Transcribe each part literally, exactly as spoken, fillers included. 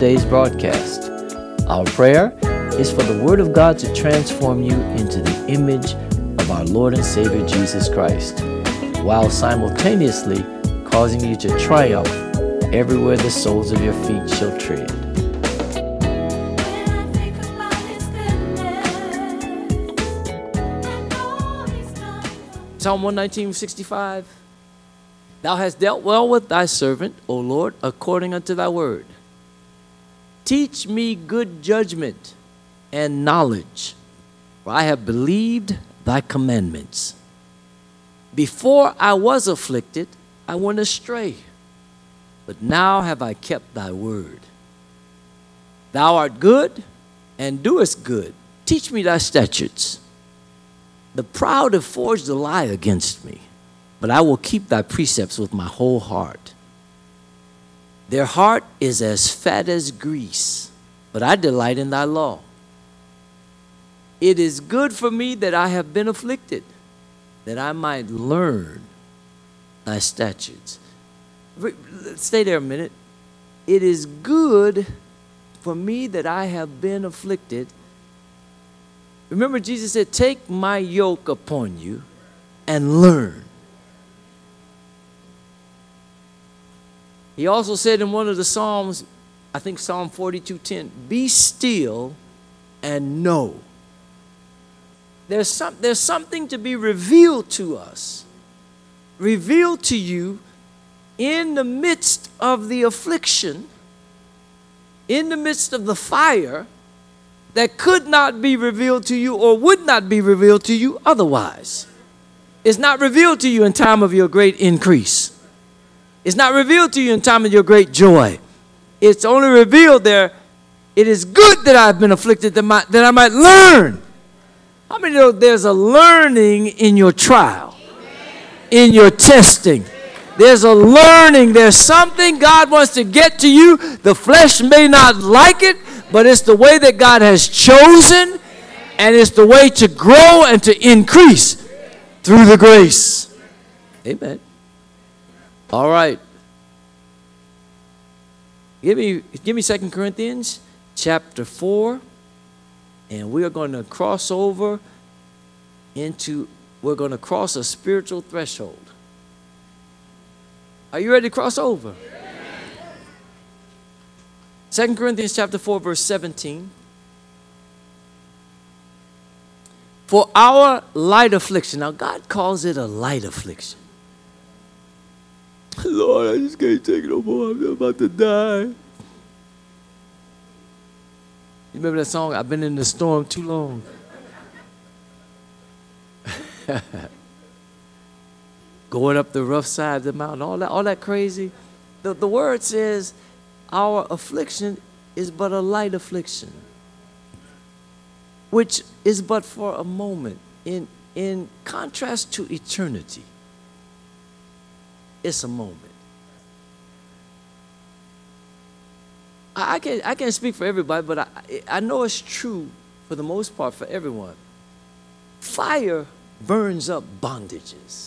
today's broadcast. Our prayer is for the Word of God to transform you into the image of our Lord and Savior Jesus Christ, while simultaneously causing you to triumph everywhere the soles of your feet shall tread. Psalm one nineteen, sixty-five. Thou hast dealt well with thy servant, O Lord, according unto thy word. Teach me good judgment and knowledge, for I have believed thy commandments. Before I was afflicted, I went astray, but now have I kept thy word. Thou art good and doest good. Teach me thy statutes. The proud have forged a lie against me, but I will keep thy precepts with my whole heart. Their heart is as fat as grease, but I delight in thy law. It is good for me that I have been afflicted, that I might learn thy statutes. Stay there a minute. It is good for me that I have been afflicted. Remember, Jesus said, take my yoke upon you and learn. He also said in one of the Psalms, I think Psalm forty-two ten, be still and know. There's, some, there's something to be revealed to us, revealed to you in the midst of the affliction, in the midst of the fire, that could not be revealed to you or would not be revealed to you otherwise. It's not revealed to you in time of your great increase. It's not revealed to you in time of your great joy. It's only revealed there, it is good that I've been afflicted that, my, that I might learn. How many know there's a learning in your trial, in your testing? There's a learning. There's something God wants to get to you. The flesh may not like it, but it's the way that God has chosen, and it's the way to grow and to increase through the grace. Amen. All right. Give me, give me Second Corinthians chapter four, and we are going to cross over into, we're going to cross a spiritual threshold. Are you ready to cross over? Second Corinthians chapter four, verse seventeen. For our light affliction. Now, God calls it a light affliction. Lord, I just can't take it no more. I'm about to die. You remember that song, I've been in the storm too long? Going up the rough side of the mountain, all that, all that crazy. The, the word says, our affliction is but a light affliction, which is but for a moment. In, in contrast to eternity, it's a moment. I, I, can't, I can't speak for everybody, but I, I know it's true for the most part for everyone. Fire burns up bondages.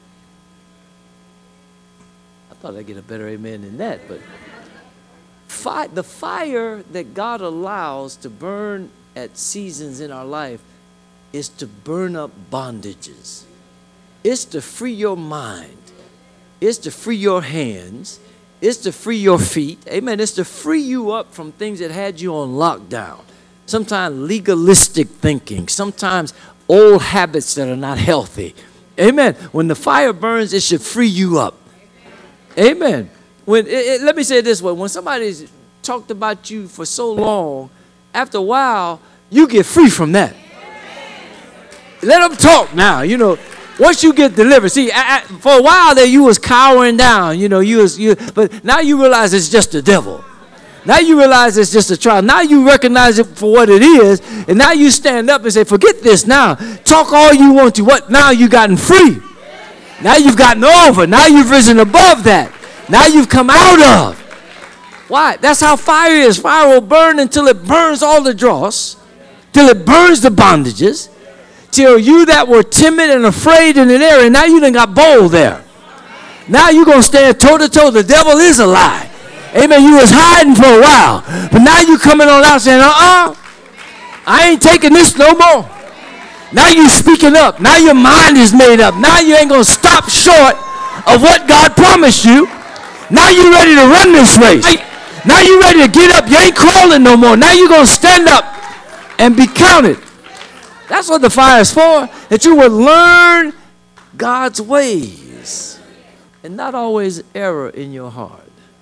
I thought I'd get a better amen than that, but Fi- the fire that God allows to burn at seasons in our life is to burn up bondages. It's to free your mind. It's to free your hands. It's to free your feet. Amen. It's to free you up from things that had you on lockdown. Sometimes legalistic thinking. Sometimes old habits that are not healthy. Amen. When the fire burns, it should free you up. Amen. When, it, it, let me say it this way. When somebody's talked about you for so long, after a while, you get free from that. Let them talk now. You know, once you get delivered. See, I, I, for a while there, you was cowering down. You know, you was, you, but now you realize it's just the devil. Now you realize it's just a trial. Now you recognize it for what it is, and now you stand up and say, forget this now. Talk all you want to. What? Now you've gotten free. Now you've gotten over. Now you've risen above that. Now you've come out of. Why? That's how fire is. Fire will burn until it burns all the dross, till it burns the bondages, till you that were timid and afraid in an area, now you done got bold there. Now you're going to stand toe to toe. The devil is a lie. Amen. You was hiding for a while, but now you coming on out saying, uh-uh, I ain't taking this no more. Now you speaking up. Now your mind is made up. Now you ain't going to stop short of what God promised you. Now you ready to run this race. Now you ready to get up. You ain't crawling no more. Now you going to stand up and be counted. That's what the fire is for, that you would learn God's ways and not always error in your heart.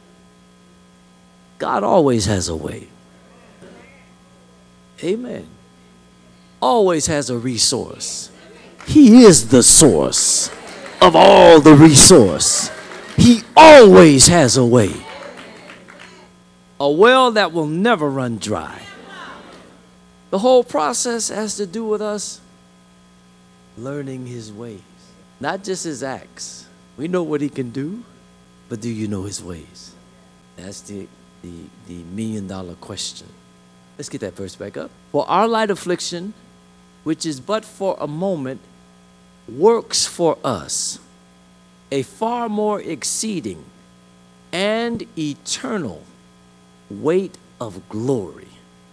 God always has a way. Amen. Always has a resource. He is the source of all the resource. He always has a way. A well that will never run dry. The whole process has to do with us learning his ways. Not just his acts. We know what he can do, but do you know his ways? That's the, the, the million dollar question. Let's get that verse back up. For our light affliction, which is but for a moment, works for us a far more exceeding and eternal weight of glory.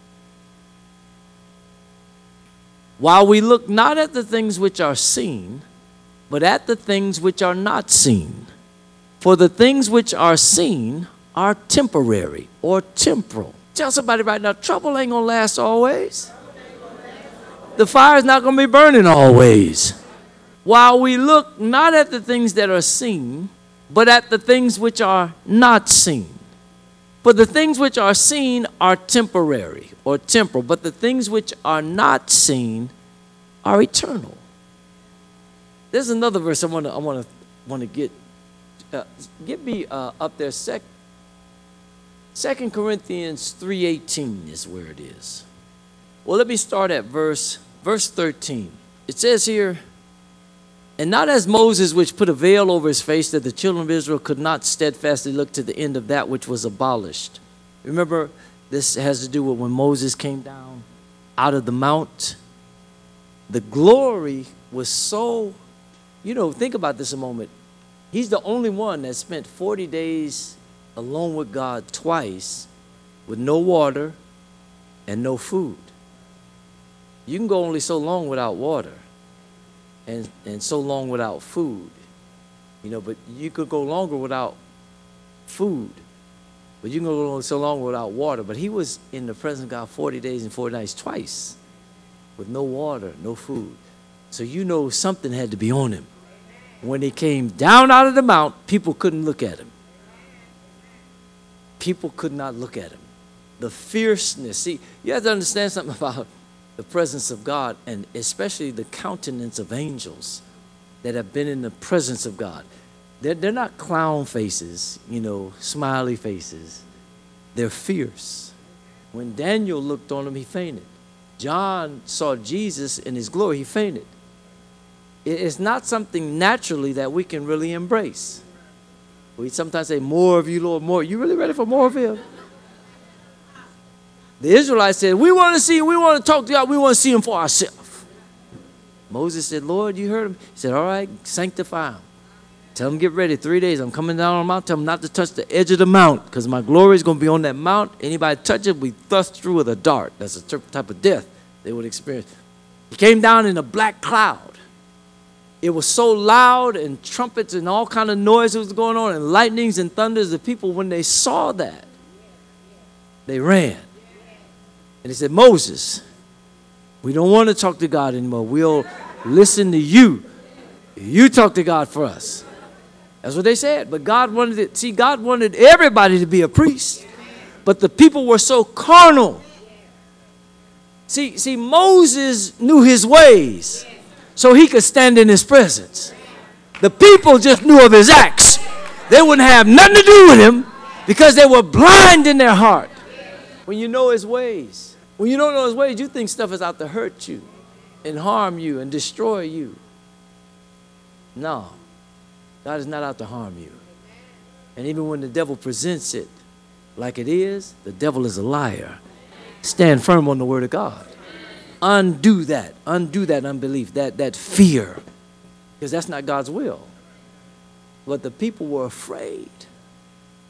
While we look not at the things which are seen, but at the things which are not seen. For the things which are seen are temporary or temporal. Tell somebody right now, trouble ain't gonna last always. The fire's not gonna be burning always. While we look not at the things that are seen, but at the things which are not seen. For the things which are seen are temporary or temporal, but the things which are not seen are eternal. There's another verse I want to I want to want to get uh, get me uh, up there. Sec, Second Corinthians three eighteen is where it is. Well, let me start at verse verse thirteen. It says here, and not as Moses, which put a veil over his face, that the children of Israel could not steadfastly look to the end of that which was abolished. Remember, this has to do with when Moses came down out of the mount. The glory was so, you know, think about this a moment. He's the only one that spent forty days alone with God twice with no water and no food. You can go only so long without water. And, and so long without food, you know, but you could go longer without food, but you can go so long without water. But he was in the presence of God forty days and forty nights twice with no water, no food. So you know something had to be on him. When he came down out of the mount, people couldn't look at him. People could not look at him. The fierceness. See, you have to understand something about the presence of God, and especially the countenance of angels that have been in the presence of God. They're, they're not clown faces, you know, smiley faces. They're fierce. When Daniel looked on him, he fainted. John saw Jesus in his glory, he fainted. It's not something naturally that we can really embrace. We sometimes say, more of you, Lord, more. You really ready for more of him? The Israelites said, we want to see, we want to talk to God, we want to see him for ourselves. Moses said, Lord, you heard him? He said, all right, sanctify him. Tell him get ready, three days. I'm coming down on the mount. Tell him not to touch the edge of the mount because my glory is going to be on that mount. Anybody touch it, we thrust through with a dart. That's a type of death they would experience. He came down in a black cloud. It was so loud, and trumpets and all kind of noise was going on, and lightnings and thunders. The people, when they saw that, they ran. And he said, Moses, we don't want to talk to God anymore. We'll listen to you. You talk to God for us. That's what they said. But God wanted it. See, God wanted everybody to be a priest. But the people were so carnal. See, see, Moses knew his ways so he could stand in his presence. The people just knew of his acts. They wouldn't have nothing to do with him because they were blind in their heart. When you know his ways. When you don't know his ways, you think stuff is out to hurt you and harm you and destroy you. No, God is not out to harm you. And even when the devil presents it like it is, the devil is a liar. Stand firm on the word of God. Undo that. Undo that unbelief, that, that fear, because that's not God's will. But the people were afraid.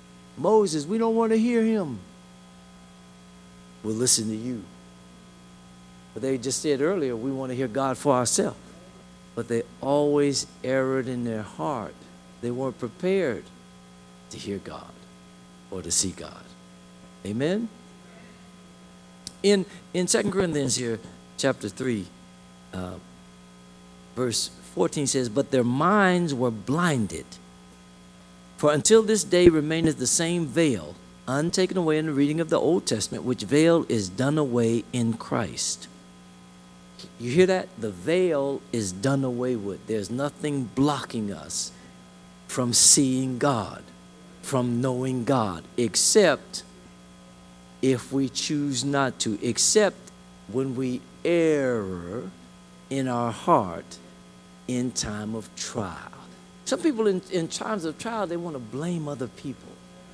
Moses, we don't want to hear him. We'll listen to you. But they just said earlier, we want to hear God for ourselves. But they always erred in their heart. They weren't prepared to hear God or to see God. Amen? In, in Second Corinthians here, chapter three, uh, verse fourteen says, but their minds were blinded. For until this day remaineth the same veil, untaken away in the reading of the Old Testament, which veil is done away in Christ. You hear that? The veil is done away with. There's nothing blocking us from seeing God, from knowing God, except if we choose not to, except when we err in our heart in time of trial. Some people in, in times of trial, they want to blame other people.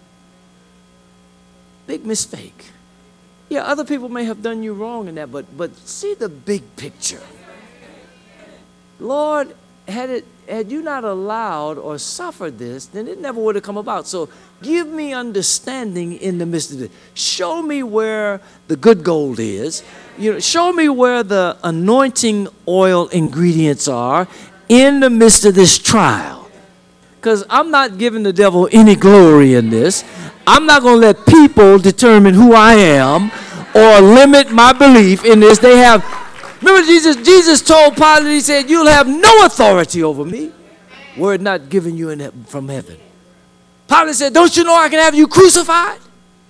Big mistake. Yeah, other people may have done you wrong in that, but but see the big picture. Lord, had it had you not allowed or suffered this, then it never would have come about. So give me understanding in the midst of it. Show me where the good gold is. You know, show me where the anointing oil ingredients are in the midst of this trial. Because I'm not giving the devil any glory in this. I'm not going to let people determine who I am or limit my belief in this. They have, remember Jesus, Jesus told Pilate, he said, you'll have no authority over me were it not given you in, from heaven. Pilate said, don't you know I can have you crucified?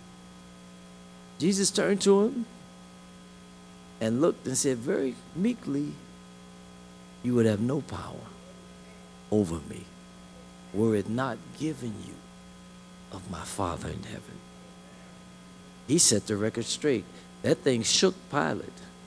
Jesus turned to him and looked and said very meekly, you would have no power over me were it not given you of my Father in heaven. He set the record straight. That thing shook Pilate.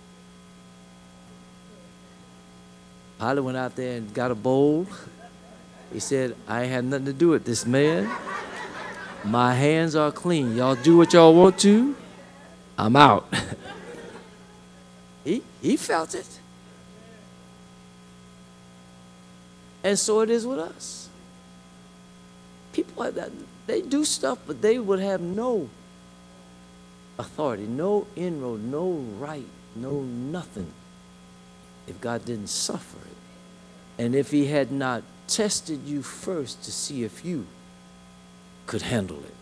Pilate went out there and got a bowl. He said, I ain't had nothing to do with this man. My hands are clean. Y'all do what y'all want to. I'm out. he, he felt it. And so it is with us. People like that, they do stuff, but they would have no authority, no inroad, no right, no nothing if God didn't suffer it. And if he had not tested you first to see if you could handle it.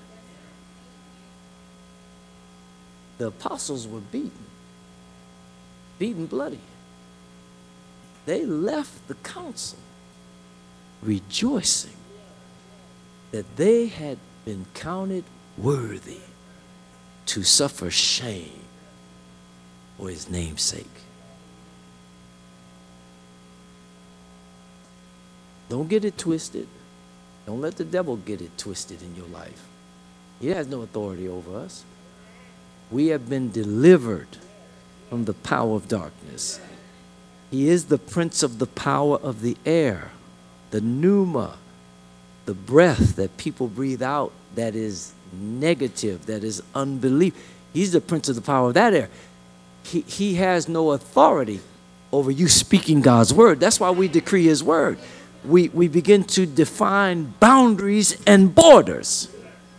The apostles were beaten, beaten bloody. They left the council rejoicing that they had been counted worthy to suffer shame for his name's sake. Don't get it twisted. Don't let the devil get it twisted in your life. He has no authority over us. We have been delivered from the power of darkness. He is the prince of the power of the air, the pneuma, the breath that people breathe out that is negative, that is unbelief. He's the prince of the power of that air. He, he has no authority over you speaking God's word. That's why we decree his word. We, we begin to define boundaries and borders.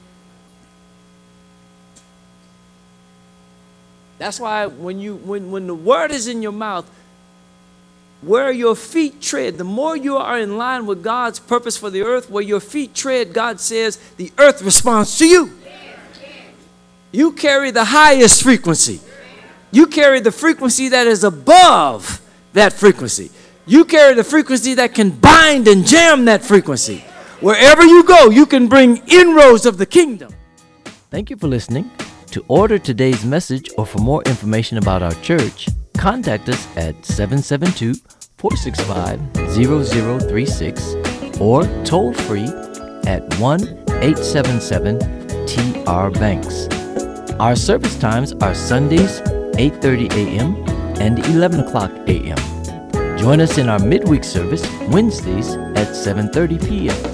That's why when, you, when, when the word is in your mouth, where your feet tread, the more you are in line with God's purpose for the earth, where your feet tread, God says the earth responds to you. You carry the highest frequency. You carry the frequency that is above that frequency. You carry the frequency that can bind and jam that frequency. Wherever you go, you can bring inroads of the kingdom. Thank you for listening. To order today's message or for more information about our church, contact us at seven seven two, four six five, zero zero three six or toll free at one eight seven seven T R Banks. Our service times are Sundays, eight thirty a m and eleven o'clock a m Join us in our midweek service Wednesdays at seven thirty p m